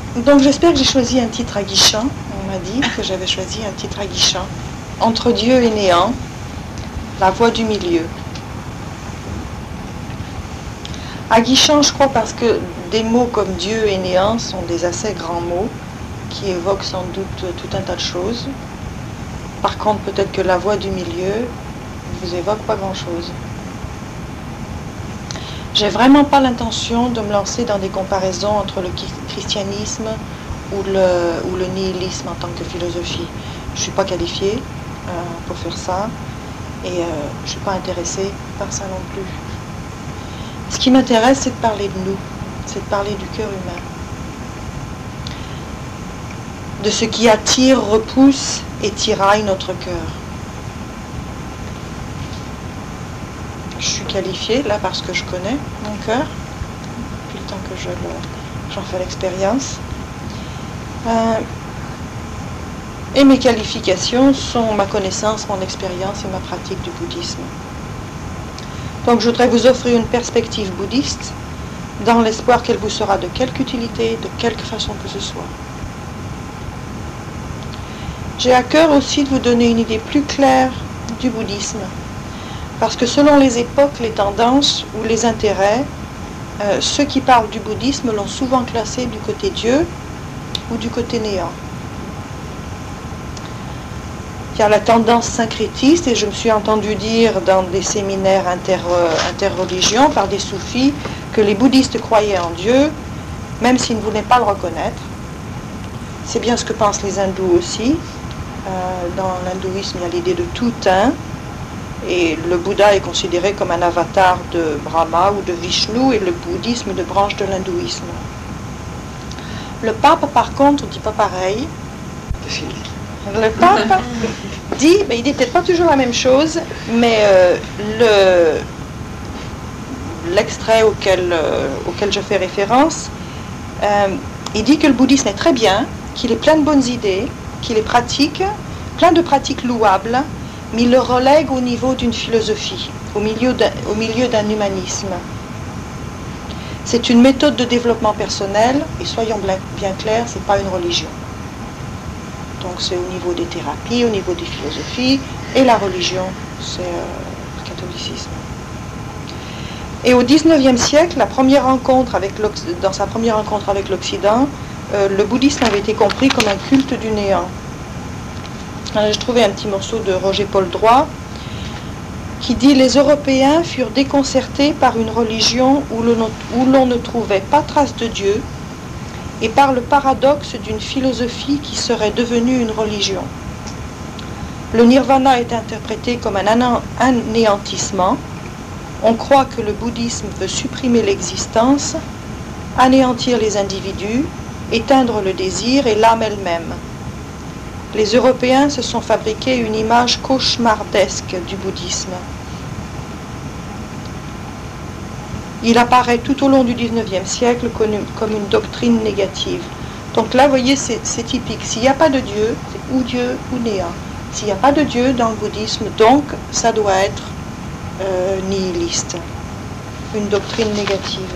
Donc j'espère que j'ai choisi un titre aguichant. On m'a dit que j'avais choisi un titre aguichant. Entre Dieu et néant, la voie du milieu. Aguichant, je crois, parce que des mots comme Dieu et néant sont des assez grands mots qui évoquent sans doute tout un tas de choses. Par contre, peut-être que la voie du milieu ne vous évoque pas grand-chose. J'ai vraiment pas l'intention de me lancer dans des comparaisons entre le christianisme ou le nihilisme en tant que philosophie. Je ne suis pas qualifiée pour faire ça et je ne suis pas intéressée par ça non plus. Ce qui m'intéresse, c'est de parler de nous, c'est de parler du cœur humain, de ce qui attire, repousse et tiraille notre cœur. Je suis qualifiée là parce que je connais mon cœur, depuis le temps que j'en fais l'expérience. Et mes qualifications sont ma connaissance, mon expérience et ma pratique du bouddhisme. Donc je voudrais vous offrir une perspective bouddhiste dans l'espoir qu'elle vous sera de quelque utilité, de quelque façon que ce soit. J'ai à cœur aussi de vous donner une idée plus claire du bouddhisme, parce que selon les époques, les tendances ou les intérêts, ceux qui parlent du bouddhisme l'ont souvent classé du côté Dieu ou du côté néant. Il y a la tendance syncrétiste, et je me suis entendu dire dans des séminaires interreligions par des soufis que les bouddhistes croyaient en Dieu, même s'ils ne voulaient pas le reconnaître. C'est bien ce que pensent les hindous aussi. Dans l'hindouisme, il y a l'idée de tout un, et le Bouddha est considéré comme un avatar de Brahma ou de Vishnu, et le bouddhisme de branche de l'hindouisme. Le pape, par contre, ne dit pas pareil. Le pape dit, mais il dit peut-être pas toujours la même chose, mais l'extrait auquel je fais référence, il dit que le bouddhisme est très bien, qu'il est plein de bonnes idées, qu'il est pratique, plein de pratiques louables, mais il le relègue au niveau d'une philosophie, au milieu d'un humanisme. C'est une méthode de développement personnel, et soyons bien clairs, ce n'est pas une religion. Donc c'est au niveau des thérapies, au niveau des philosophies, et la religion, c'est le catholicisme. Et au XIXe siècle, dans sa première rencontre avec l'Occident, le bouddhisme avait été compris comme un culte du néant. J'ai trouvé un petit morceau de Roger-Paul Droit qui dit « Les Européens furent déconcertés par une religion où l'on ne trouvait pas trace de Dieu et par le paradoxe d'une philosophie qui serait devenue une religion. Le nirvana est interprété comme un anéantissement. On croit que le bouddhisme veut supprimer l'existence, anéantir les individus, éteindre le désir et l'âme elle-même. Les Européens se sont fabriqués une image cauchemardesque du bouddhisme. Il apparaît tout au long du XIXe siècle comme une doctrine négative. Donc là, vous voyez, c'est typique. S'il n'y a pas de Dieu, c'est ou Dieu ou néant. S'il n'y a pas de Dieu dans le bouddhisme, donc ça doit être nihiliste. Une doctrine négative.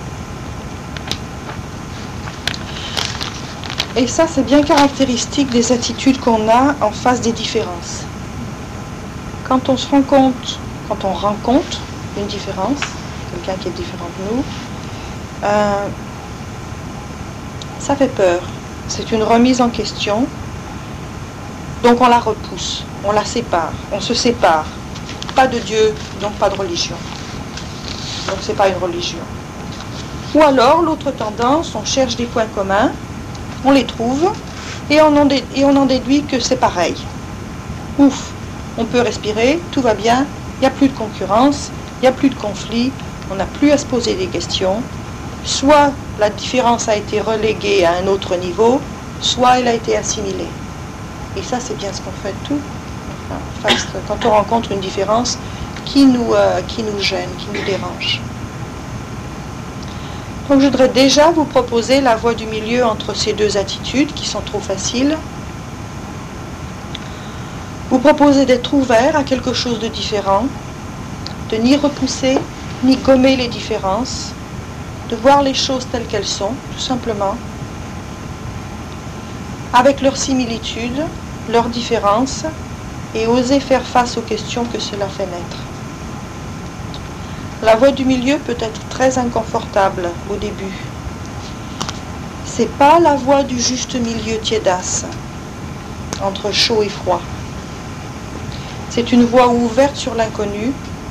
Et ça, c'est bien caractéristique des attitudes qu'on a en face des différences. Quand on rencontre une différence, quelqu'un qui est différent de nous, ça fait peur. C'est une remise en question. Donc on la repousse, on la sépare, on se sépare. Pas de Dieu, donc pas de religion. Donc c'est pas une religion. Ou alors, l'autre tendance, on cherche des points communs, on les trouve, et on en déduit que c'est pareil. Ouf, on peut respirer, tout va bien, il n'y a plus de concurrence, il n'y a plus de conflit, on n'a plus à se poser des questions. Soit la différence a été reléguée à un autre niveau, soit elle a été assimilée. Et ça, c'est bien ce qu'on fait de tout. Enfin, quand on rencontre une différence qui nous gêne, qui nous dérange. Donc je voudrais déjà vous proposer la voie du milieu entre ces deux attitudes qui sont trop faciles. Vous proposer d'être ouvert à quelque chose de différent, de ni repousser, ni gommer les différences, de voir les choses telles qu'elles sont, tout simplement, avec leurs similitudes, leurs différences, et oser faire face aux questions que cela fait naître. La voie du milieu peut être très inconfortable au début. C'est pas la voie du juste milieu tiédasse, entre chaud et froid. C'est une voie ouverte sur l'inconnu,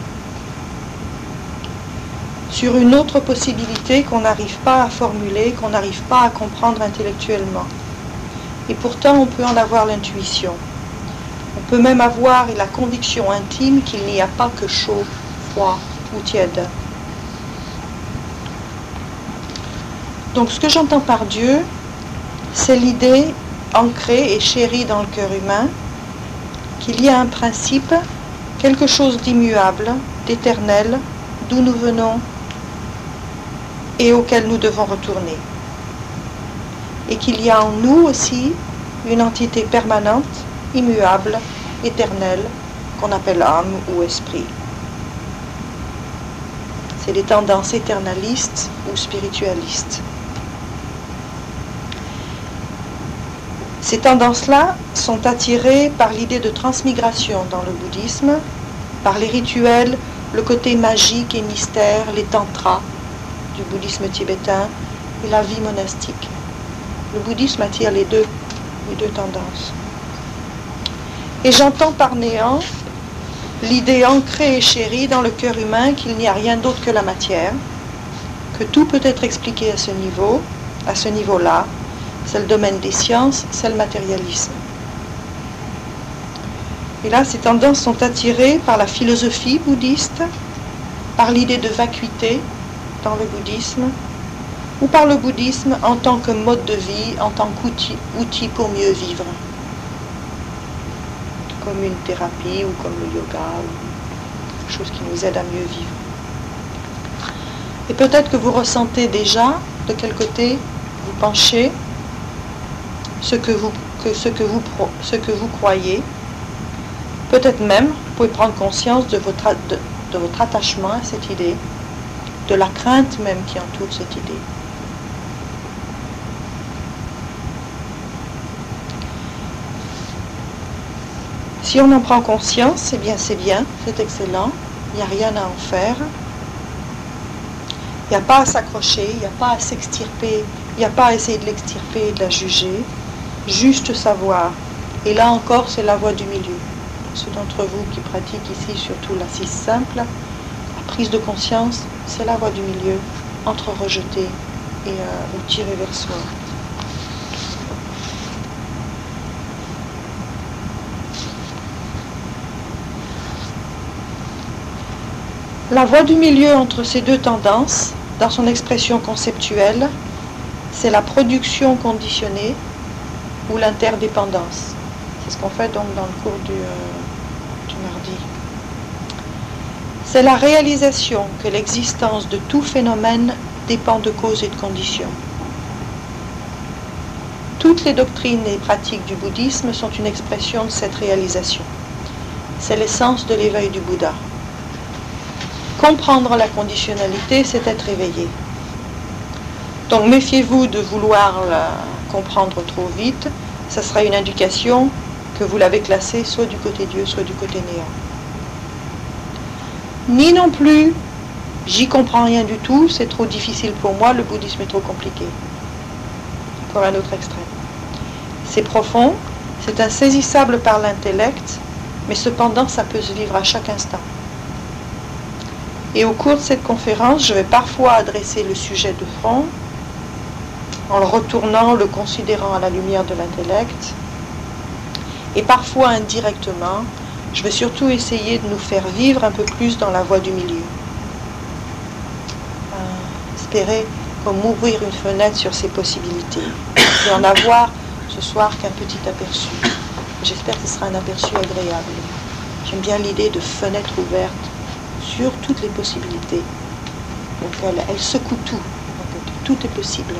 sur une autre possibilité qu'on n'arrive pas à formuler, qu'on n'arrive pas à comprendre intellectuellement. Et pourtant, on peut en avoir l'intuition. On peut même avoir la conviction intime qu'il n'y a pas que chaud, froid ou tiède. Donc ce que j'entends par Dieu, c'est l'idée ancrée et chérie dans le cœur humain qu'il y a un principe, quelque chose d'immuable, d'éternel, d'où nous venons et auquel nous devons retourner. Et qu'il y a en nous aussi une entité permanente, immuable, éternelle, qu'on appelle âme ou esprit. C'est les tendances éternalistes ou spiritualistes. Ces tendances-là sont attirées par l'idée de transmigration dans le bouddhisme, par les rituels, le côté magique et mystère, les tantras du bouddhisme tibétain et la vie monastique. Le bouddhisme attire les deux tendances. Et j'entends par néant l'idée ancrée et chérie dans le cœur humain qu'il n'y a rien d'autre que la matière, que tout peut être expliqué à ce niveau-là. C'est le domaine des sciences, c'est le matérialisme. Et là, ces tendances sont attirées par la philosophie bouddhiste, par l'idée de vacuité dans le bouddhisme, ou par le bouddhisme en tant que mode de vie, en tant qu'outil pour mieux vivre, comme une thérapie ou comme le yoga, ou quelque chose qui nous aide à mieux vivre. Et peut-être que vous ressentez déjà de quel côté vous penchez, ce que vous croyez. Peut-être même, vous pouvez prendre conscience de votre attachement à cette idée, de la crainte même qui entoure cette idée. Si on en prend conscience, eh bien, c'est excellent, il n'y a rien à en faire. Il n'y a pas à s'accrocher, il n'y a pas à s'extirper, il n'y a pas à essayer de l'extirper et de la juger, juste savoir. Et là encore, c'est la voie du milieu. Ceux d'entre vous qui pratiquent ici, surtout l'assise simple, la prise de conscience, c'est la voie du milieu, entre rejeter ou tirer vers soi. La voie du milieu entre ces deux tendances, dans son expression conceptuelle, c'est la production conditionnée ou l'interdépendance. C'est ce qu'on fait donc dans le cours du mardi. C'est la réalisation que l'existence de tout phénomène dépend de causes et de conditions. Toutes les doctrines et pratiques du bouddhisme sont une expression de cette réalisation. C'est l'essence de l'éveil du Bouddha. Comprendre la conditionnalité, c'est être éveillé. Donc méfiez-vous de vouloir la comprendre trop vite, ça sera une indication que vous l'avez classée soit du côté Dieu, soit du côté néant. Ni non plus, j'y comprends rien du tout, c'est trop difficile pour moi, le bouddhisme est trop compliqué. Encore un autre extrême. C'est profond, c'est insaisissable par l'intellect, mais cependant ça peut se vivre à chaque instant. Et au cours de cette conférence, je vais parfois adresser le sujet de front, en le retournant, le considérant à la lumière de l'intellect, et parfois indirectement, je vais surtout essayer de nous faire vivre un peu plus dans la voie du milieu. Espérer comme ouvrir une fenêtre sur ces possibilités, et en avoir ce soir qu'un petit aperçu. J'espère que ce sera un aperçu agréable. J'aime bien l'idée de fenêtre ouverte sur toutes les possibilités. Donc elle secoue tout. Donc, tout est possible.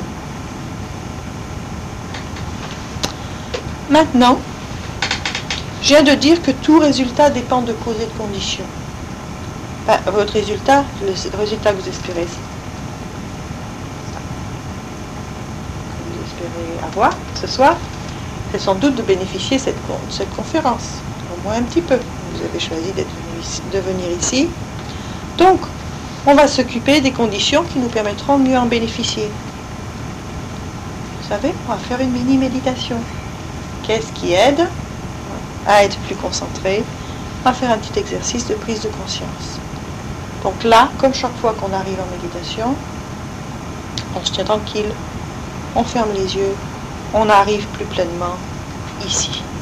Maintenant, je viens de dire que tout résultat dépend de causes et de conditions. Enfin, votre résultat, le résultat que vous espérez, avoir ce soir, c'est sans doute de bénéficier de cette conférence, au moins un petit peu. Vous avez choisi de venir ici. Donc, on va s'occuper des conditions qui nous permettront de mieux en bénéficier. Vous savez, on va faire une mini-méditation. Qu'est-ce qui aide à être plus concentré? On va faire un petit exercice de prise de conscience. Donc là, comme chaque fois qu'on arrive en méditation, on se tient tranquille, on ferme les yeux, on arrive plus pleinement ici.